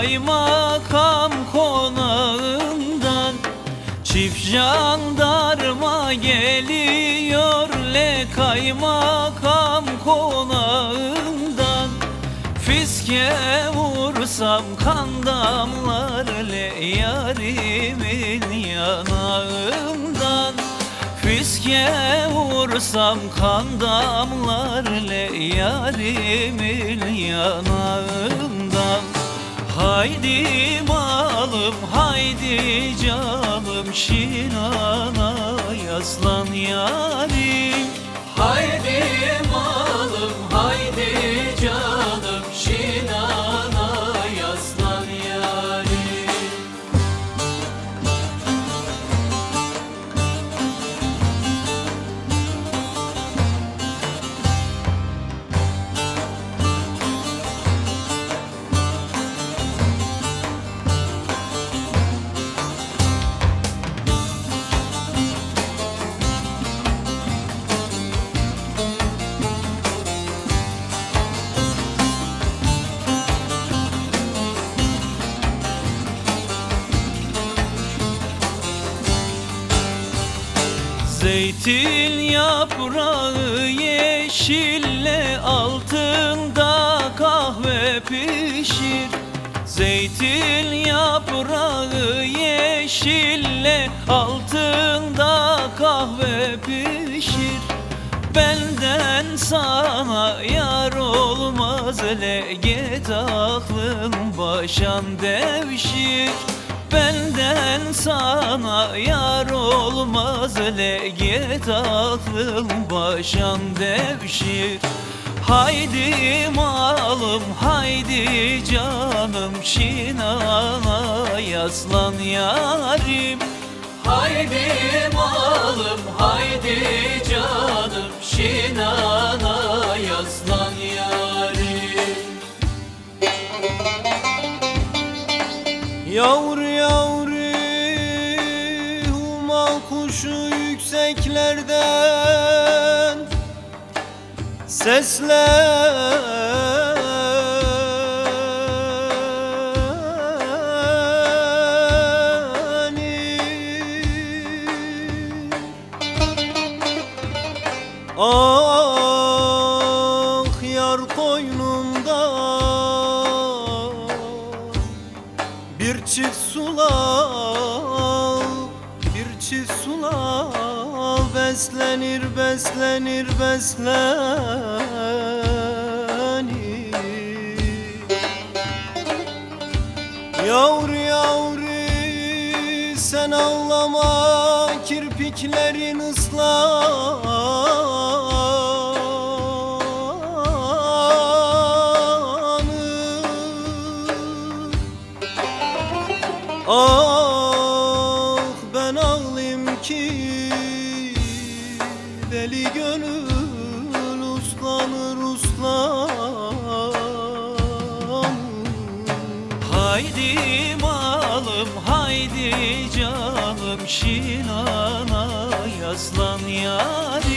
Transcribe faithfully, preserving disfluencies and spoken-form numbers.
kaymakam konağından çift jandarma geliyor le kaymakam konağından. Fiske vursam kan damlar le yarimin yanağından. Fiske vursam kan damlar le yarimin yanağından. Haydi malım haydi canım Şinan'a yaslan yarim. Haydi malım haydi canım Şinan'a yaslan yarim. Zeytin yaprağı yeşille altında kahve pişir. Zeytin yaprağı yeşille altında kahve pişir. Benden sana yar olmaz le get aklın başan devşir. Benden sana yar olmaz le get aklın başan devşir. Haydi malım haydi canım Şinan'a yaslan yarim. Haydi malım haydi canım Şinan'a yaslan yarim. Yavru yavru humal kuşu yükseklerden seslenir. Ah yar koynunda bir çift sulal, bir çift sulal beslenir, beslenir, beslenir. Yavru yavru sen ağlama kirpiklerin ıslanır. Ah ben ağlayayım ki deli gönül uslanır uslanır. Haydi malım haydi canım Şinan'a yaslan yarim.